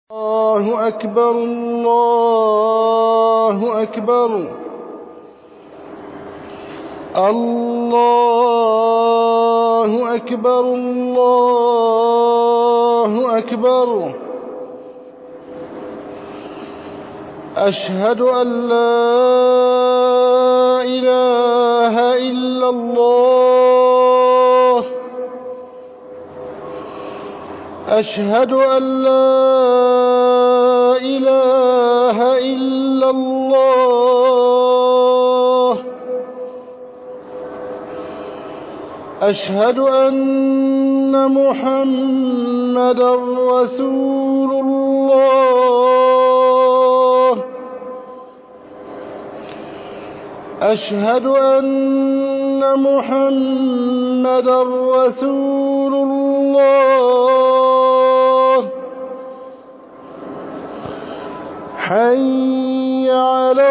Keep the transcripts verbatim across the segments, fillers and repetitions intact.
الله أكبر الله أكبر الله أكبر الله أكبر أشهد أن لا إله إلا الله أشهد أن لا إله إلا الله أشهد أن محمدًا رسول الله أشهد أن محمدًا رسول الله حي على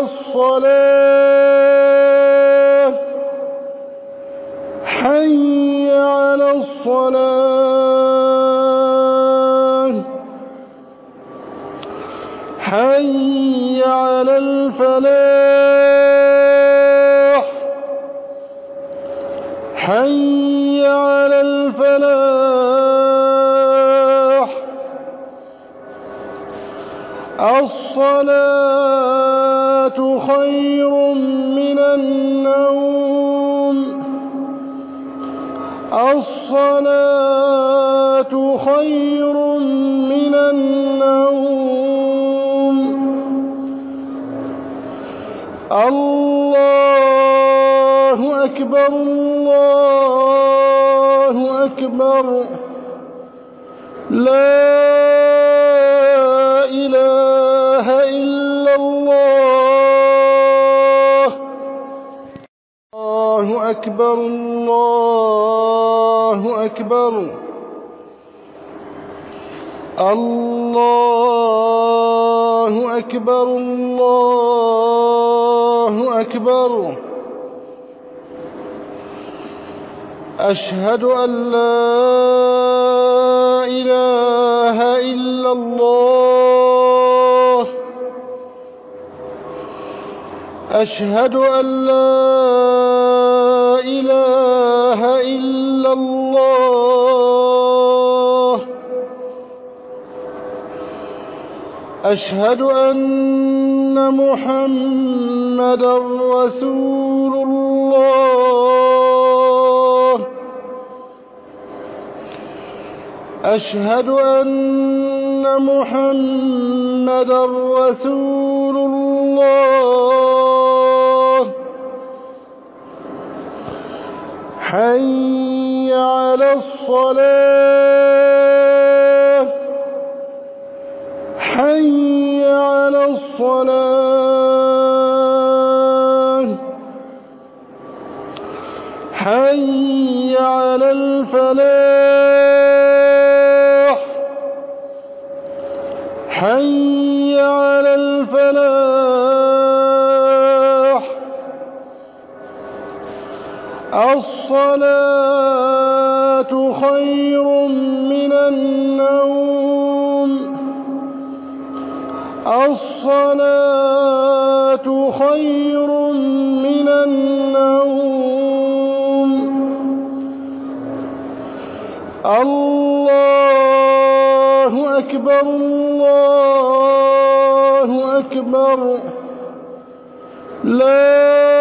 الصلاة حي على الصلاة حي على الفلاح حي على الفلاح الصلاة خير من النوم الصلاة خير من النوم الله أكبر الله أكبر لا إله إلا الله الله أكبر الله أكبر الله أكبر الله أكبر أشهد أن لا إله إلا الله أشهد أن لا إله إلا الله أشهد أن محمدًا رسول الله أشهد أن محمدًا رسول الله حي على الصلاة حي على الصلاة حي على الفلاح حي على الفلاح الصلاة خير من النوم الصلاة خير من النوم الله أكبر الله أكبر لا